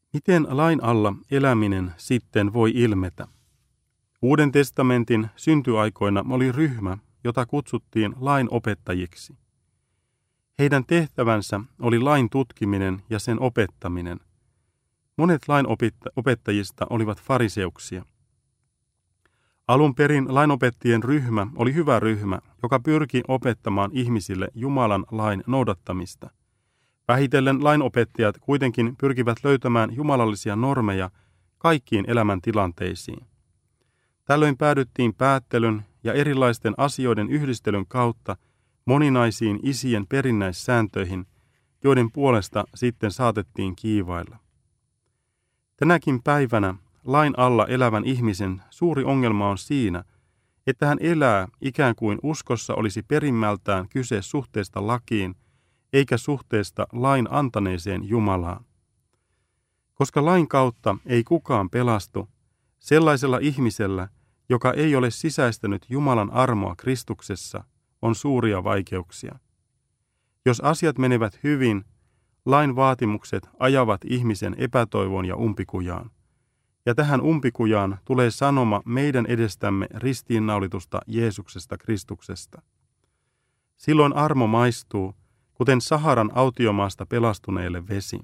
Miten lain alla eläminen sitten voi ilmetä? Uuden testamentin syntyaikoina oli ryhmä, jota kutsuttiin lain opettajiksi. Heidän tehtävänsä oli lain tutkiminen ja sen opettaminen. Monet lain opettajista olivat fariseuksia. Alun perin lainopettajien ryhmä oli hyvä ryhmä, joka pyrki opettamaan ihmisille Jumalan lain noudattamista. Vähitellen lainopettajat kuitenkin pyrkivät löytämään jumalallisia normeja kaikkiin elämäntilanteisiin. Tällöin päädyttiin päättelyn ja erilaisten asioiden yhdistelyn kautta moninaisiin isien perinnäissääntöihin, joiden puolesta sitten saatettiin kiivailla. Tänäkin päivänä lain alla elävän ihmisen suuri ongelma on siinä, että hän elää ikään kuin uskossa olisi perimmältään kyse suhteesta lakiin, eikä suhteesta lain antaneeseen Jumalaan. Koska lain kautta ei kukaan pelastu, sellaisella ihmisellä, joka ei ole sisäistänyt Jumalan armoa Kristuksessa, on suuria vaikeuksia. Jos asiat menevät hyvin, lain vaatimukset ajavat ihmisen epätoivoon ja umpikujaan. Ja tähän umpikujaan tulee sanoma meidän edestämme ristiinnaulitusta Jeesuksesta Kristuksesta. Silloin armo maistuu, kuten Saharan autiomaasta pelastuneelle vesi.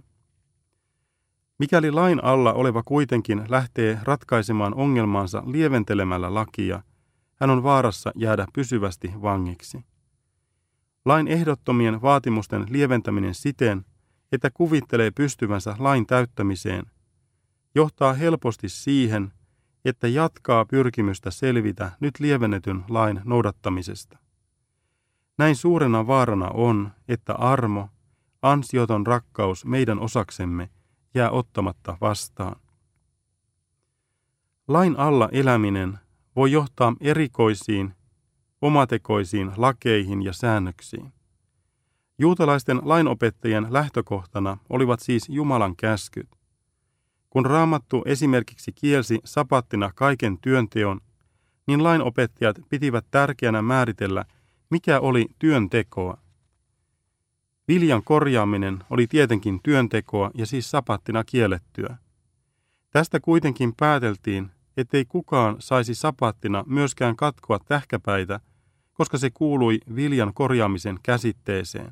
Mikäli lain alla oleva kuitenkin lähtee ratkaisemaan ongelmaansa lieventelemällä lakia, hän on vaarassa jäädä pysyvästi vangiksi. Lain ehdottomien vaatimusten lieventäminen siten, että kuvittelee pystyvänsä lain täyttämiseen, johtaa helposti siihen, että jatkaa pyrkimystä selvitä nyt lievennetyn lain noudattamisesta. Näin suurena vaarana on, että armo, ansioton rakkaus meidän osaksemme, jää ottamatta vastaan. Lain alla eläminen voi johtaa erikoisiin, omatekoisiin lakeihin ja säännöksiin. Juutalaisten lainopettajien lähtökohtana olivat siis Jumalan käskyt. Kun Raamattu esimerkiksi kielsi sapattina kaiken työnteon, niin lainopettajat pitivät tärkeänä määritellä, mikä oli työntekoa. Viljan korjaaminen oli tietenkin työntekoa ja siis sapattina kiellettyä. Tästä kuitenkin pääteltiin, ettei kukaan saisi sapattina myöskään katkoa tähkäpäitä, koska se kuului viljan korjaamisen käsitteeseen.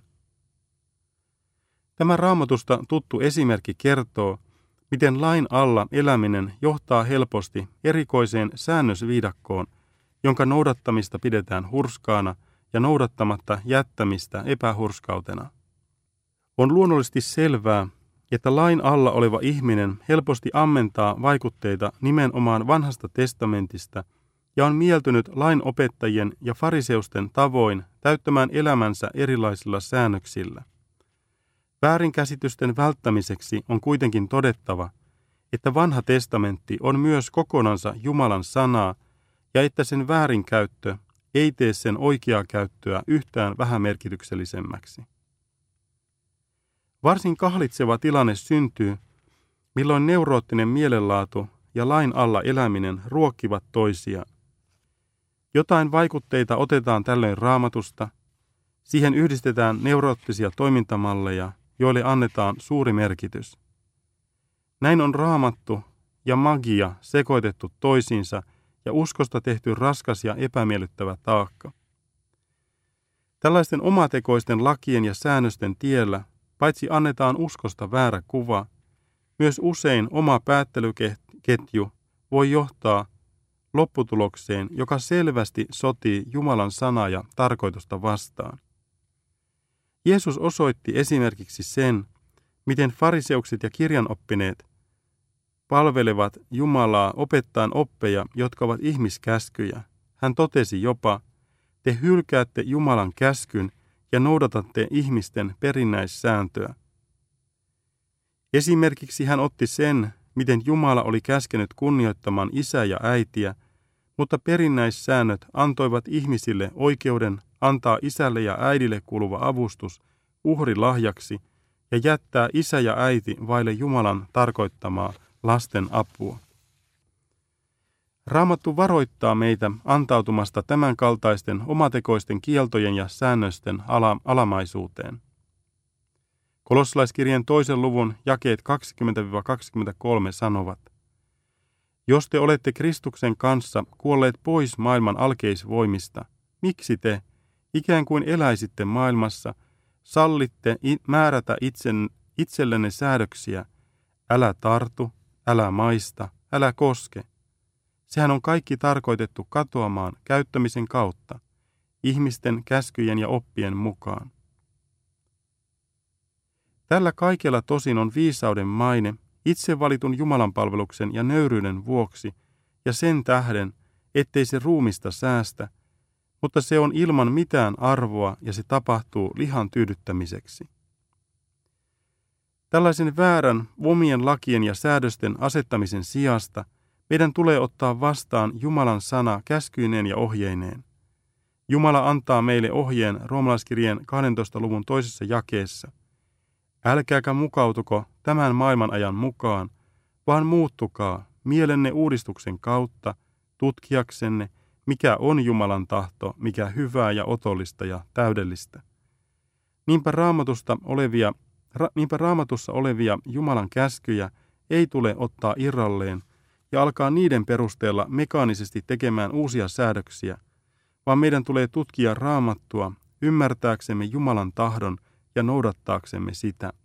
Tämä Raamatusta tuttu esimerkki kertoo, miten lain alla eläminen johtaa helposti erikoiseen säännösviidakkoon, jonka noudattamista pidetään hurskaana ja noudattamatta jättämistä epähurskautena. On luonnollisesti selvää, että lain alla oleva ihminen helposti ammentaa vaikutteita nimenomaan vanhasta testamentista ja on mieltynyt lainopettajien ja fariseusten tavoin täyttämään elämänsä erilaisilla säännöksillä. Väärinkäsitysten välttämiseksi on kuitenkin todettava, että vanha testamentti on myös kokonansa Jumalan sanaa ja että sen väärinkäyttö ei tee sen oikeaa käyttöä yhtään vähämerkityksellisemmäksi. Varsin kahlitseva tilanne syntyy, milloin neuroottinen mielenlaatu ja lain alla eläminen ruokkivat toisiaan. Jotain vaikutteita otetaan tällöin Raamatusta, siihen yhdistetään neuroottisia toimintamalleja, joille annetaan suuri merkitys. Näin on Raamattu ja magia sekoitettu toisiinsa ja uskosta tehty raskas ja epämiellyttävä taakka. Tällaisten omatekoisten lakien ja säännösten tiellä paitsi annetaan uskosta väärä kuva, myös usein oma päättelyketju voi johtaa lopputulokseen, joka selvästi sotii Jumalan sanaa ja tarkoitusta vastaan. Jeesus osoitti esimerkiksi sen, miten fariseukset ja kirjanoppineet palvelevat Jumalaa opettaen oppeja, jotka ovat ihmiskäskyjä. Hän totesi jopa, te hylkäätte Jumalan käskyn ja noudatatte ihmisten perinnäissääntöä. Esimerkiksi hän otti sen, miten Jumala oli käskenyt kunnioittamaan isää ja äitiä, mutta perinnäissäännöt antoivat ihmisille oikeuden antaa isälle ja äidille kuuluva avustus uhrilahjaksi ja jättää isä ja äiti vaille Jumalan tarkoittamaa lasten apua. Raamattu varoittaa meitä antautumasta tämänkaltaisten omatekoisten kieltojen ja säännösten alamaisuuteen. Kolossalaiskirjeen 2. luvun jakeet 20-23 sanovat: Jos te olette Kristuksen kanssa kuolleet pois maailman alkeisvoimista, miksi te, ikään kuin eläisitte maailmassa, sallitte määrätä itsellenne säädöksiä, älä tartu, älä maista, älä koske? Sehän on kaikki tarkoitettu katoamaan käyttämisen kautta, ihmisten käskyjen ja oppien mukaan. Tällä kaikella tosin on viisauden maine itse valitun Jumalanpalveluksen ja nöyryyden vuoksi ja sen tähden, ettei se ruumista säästä, mutta se on ilman mitään arvoa ja se tapahtuu lihan tyydyttämiseksi. Tällaisen väärän omien lakien ja säädösten asettamisen sijasta meidän tulee ottaa vastaan Jumalan sana käskyineen ja ohjeineen. Jumala antaa meille ohjeen roomalaiskirjeen 12. luvun 2. jakeessa. Älkääkä mukautuko tämän maailman ajan mukaan, vaan muuttukaa mielenne uudistuksen kautta tutkiaksenne, mikä on Jumalan tahto, mikä hyvää ja otollista ja täydellistä. Niinpä Raamatussa olevia Jumalan käskyjä ei tule ottaa irralleen ja alkaa niiden perusteella mekaanisesti tekemään uusia säädöksiä, vaan meidän tulee tutkia Raamattua ymmärtääksemme Jumalan tahdon ja noudattaaksemme sitä.